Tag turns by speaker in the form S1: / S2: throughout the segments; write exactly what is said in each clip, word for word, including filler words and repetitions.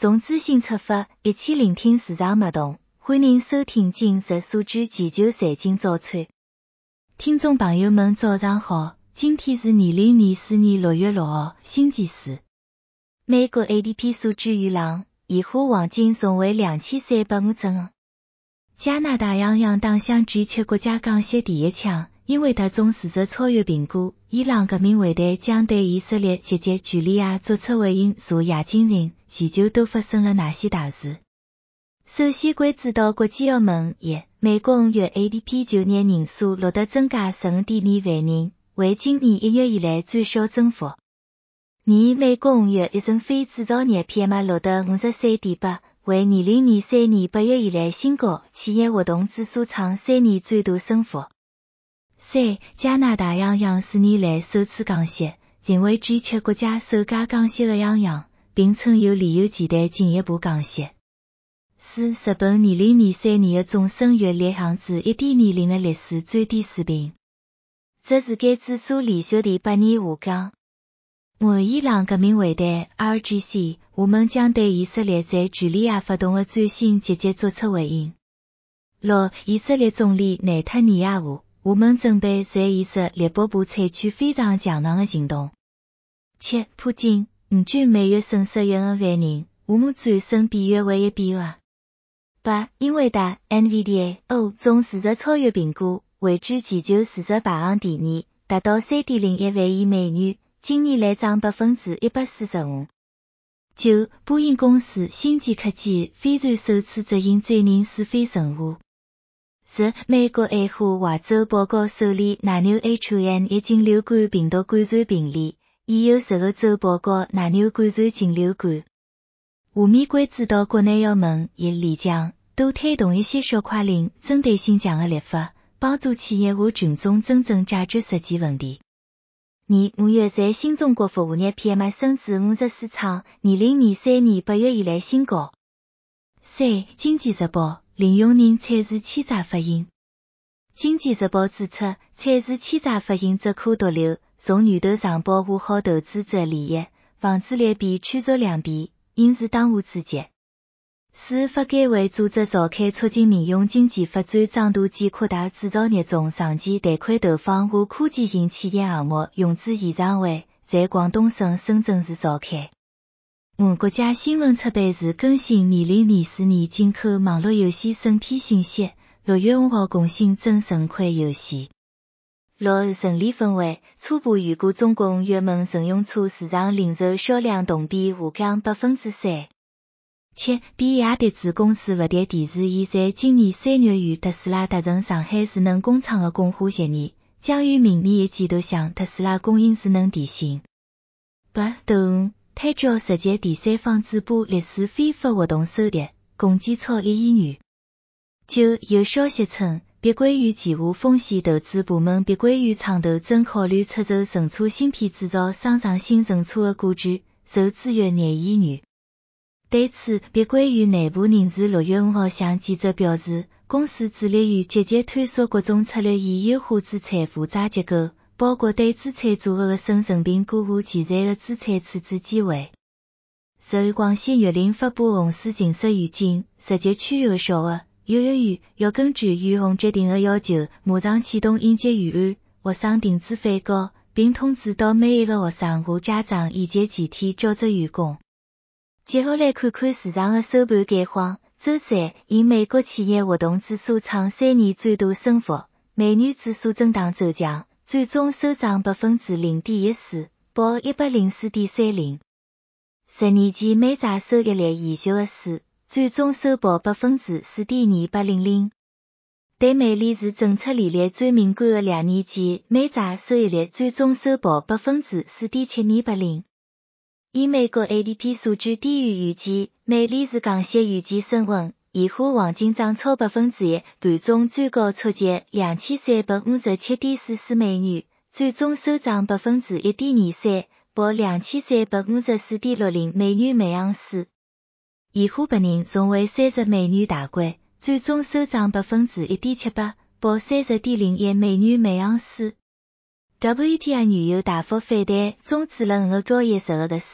S1: 从资讯出发，一起聆听市场脉动。欢迎收听今日数据全球财经早餐。听众朋友们早上好，今天是二零二四年六月六号，星期四。美国 A D P 数据预览，现货黄金重回两千三百五整。加拿大央行打响 G 七国家降息第一枪，因为它从事实超越评估，伊朗革命会谈将对以色列袭击叙利亚作出回应。昨夜今日，全球都发生了哪些大事？首先关注到国际澳门一，美国五月 A D P 就业人数录得增加 十五点二万人，为今年一月以来最小增幅。二，美国五月一成非制造业 P M I 录得 五十三点八，为二零二三年八月以来新高，企业活动指数创三年最大升幅。三，加拿大央行四年来首次降息，成为 G 七国家首家降息的央行，并称有理由期待进一步降息。四，日本二零二三年的总生育率降至 一点二零 的历史最低水平，这是该指数连续第八年下降。五，伊朗革命会谈 R G C， 我们将对以色列在叙利亚发动的最新袭击作出回应。六，以色列总理内塔尼亚胡，我们准备在以色列北部采取非常强硬的行动。七，普京，五军每月损失约二万人，我们战胜比约为一比二。八，英伟达 N V D A O 从事实超越评估，位居全球市值排行第二，达到 三点零一万亿美元，今年来涨 百分之一百四十五。九，波音公司星际科技飞船首次执行载人试飞任务。十，美国爱荷华州报告首例奶牛 H 五 N 一禽流感病毒感染病例，已有十个州报告奶牛感染禽流感。下面关注到国内澳门一里江都推动一些小块零针对性强的立法，帮助企业和群众真正解决实际问题。二，五月在新中国服务业 P M I 升至五十四，创二零二三年八月以来新高。三，经济日报领用人财市欺诈发行。经济日报指出，财市欺诈发行只可独留，从源头上保护好投资者利益，防止劣币驱逐良币，应是当务之急。四，发改委组织召开促进民用经济发展张大及扩大制造业中长期贷款投放和科技型企业项目融资演唱会，在广东省深圳市召开。五，国家新闻出版社更新二零二四年进口网络游戏审批信息，六月五号共新增十款游戏。六，陈列分会初步预估中国五月份乘用车市场零售销量同比下降 百分之三。七，比亚迪子公司福特电视已在今年三月与特斯拉达成上海智能工厂的供货协议，将于明年一季度向特斯拉供应智能电芯。八，抖音推销实际第三方直播历史非法活动收入，共计超一亿元。九，有消息称，碧桂园旗下风险投资部门碧桂园创投正考虑出售乘车芯片制造商上新乘车的股权，筹资约廿亿元。对此，碧桂园内部人士六月五号向记者表示，公司致力于积极探索各种策略以优化资产负债结构，包括对资产组合的审慎评估和潜在的资产处置机会。十，广西玉林发布洪水警示预警，十级区域的小学、幼儿园要根据预洪决定的要求，马上启动应急预案，学生停止返校，并通知到每一个学生和家长以及前天教职员工。接下来看看市场的收盘概况。周三，因美国企业活动指数创三年最大升幅，美元指数震荡走强，最终收涨 百分之零点一四，报 一百零四点三零。十年期美债收益率延续的输，最终收报 百分之四点二八零零。对美利是政策利率最敏感的两年期美债收益率最终收报 百分之四点七二八零。以美国 A D P 数据低于预期，美利是降息预期升温，现货黄金涨超 百分之一，盘中最高触及 两千三百五十七点四四美元，最终收涨 百分之一点二三，报 两千三百五十四点六零美元每盎司。现货白银重回三十美元大关，最终收涨 百分之一点七八，报 三十点零一美元每盎司。W T I 原油大幅反弹，终止了五个交易日的跌势，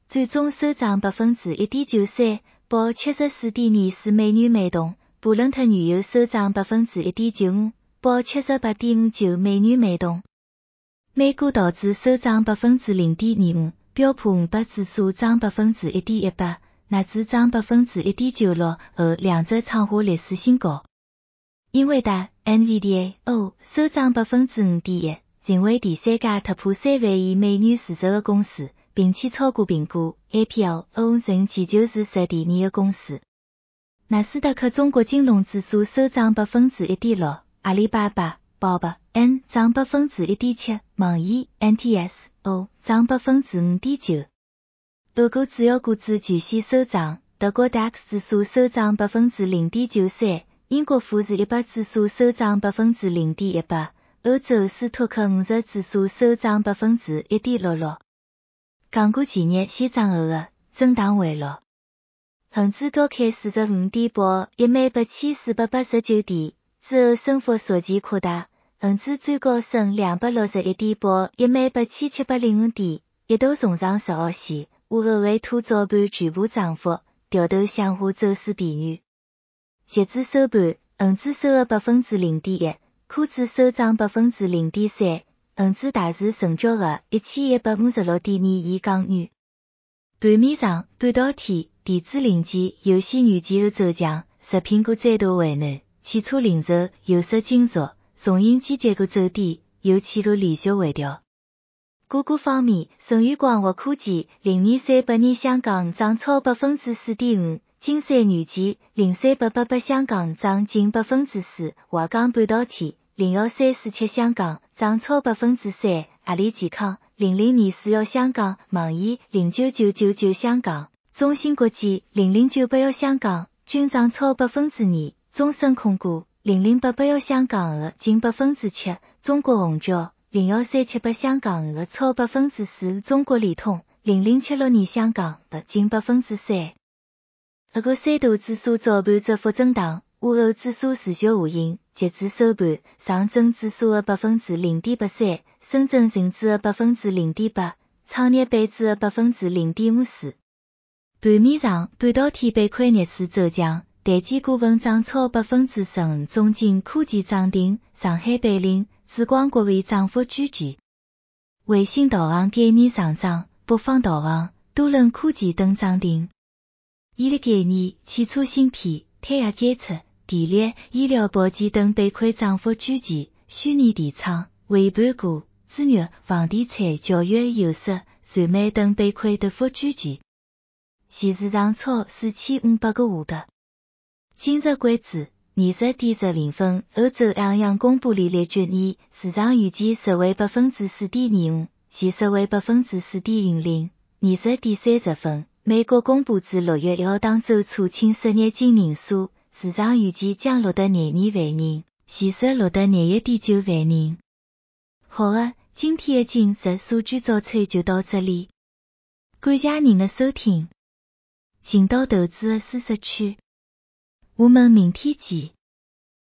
S1: 最终收涨百分之一点九三，报七十四点二四美元每桶。布伦特原油收涨百分之一点九五，报七十八点五九美元每桶。美股道指收涨百分之零点二五，标普五百指数涨百分之一点一八，纳指涨百分之一点九六，后两者创下历史新高。英伟达 N V D A O 收涨百分之五点一，成为第三家突破三万亿美元市值的公司，并且超过苹果 Apple 成全球市值第二的公司。纳斯达克中国金融指数收涨百分之一点六，阿里巴巴、宝宝 N 涨百分之一点七，网易 N T S O 涨百分之五点九。俄国主要股指全线收涨，德国 D A X 指数收涨百分之零点九三，英国富时一百指数收涨百分之零点一八，欧洲斯托克五十指数收涨百分之一点六六。港股前日先涨后的震荡回落。恒指高开四十五点报一万八千四百八十九点，之后升幅逐渐扩大，恒指最高升两百六十一点报一万八千七百零五点，一度重上十号线，午后为吐早盘全部涨幅，掉头向下走势边缘。截至收盘，恒指收了百分之零点一，科指收涨百分之零点三，恒指大市成交额一千一百五十六点二亿港元。盘面上，半导体、电子零件、游戏软件的走强，食品股再度回暖，汽车零售、有色金属、重型机械股走低，油气股连续回调。个股方面，舜宇光学科技零年三百年香港涨超百分之四点五，金山软件零三八八八香港涨近百分之四，华港半导体零幺三四七香港涨超百分之三，阿里健康零零二四一香港，网易零九九九九香港，中芯国际零零九八一香港均涨超百分之二，中升控股零零八八一香港额近百分之七，中国宏桥零幺三七八香港额超百分之四，中国联通零零七六二香港额近百分之三。俄国三大指数早盘窄幅震荡，午后指数持续下行，截至收盘，上证指数的百分之零点八三，深圳成指的百分之零点八，创业板指的百分之零点五四。盘面上，半导体板块逆势走强，台积股份涨超百分之十五，中芯科技涨停，上海贝岭、紫光国卫涨幅居前。卫星导航概念上涨，北方导航、多伦科技等涨停。医疗概念、汽车芯片、胎压监测、电力、医疗保健等板块涨幅居前，虚拟电厂、微盘股、资源、房地产、教育、有色、传媒等板块跌幅居前。现市场超四千五百个户的。今日关注，二十点十零分，欧洲央行公布利率决议，市场预计实为百分之四点二五，现实为百分之四点五零。二十点三十分，美国公布至六月一号当周出清失业金人数，市场预计将录得廿二万人，现实录得廿一点九万人。好的，今天的今日数据早餐就到这里，感谢您的收听。进到投资的舒适区，我们明天见。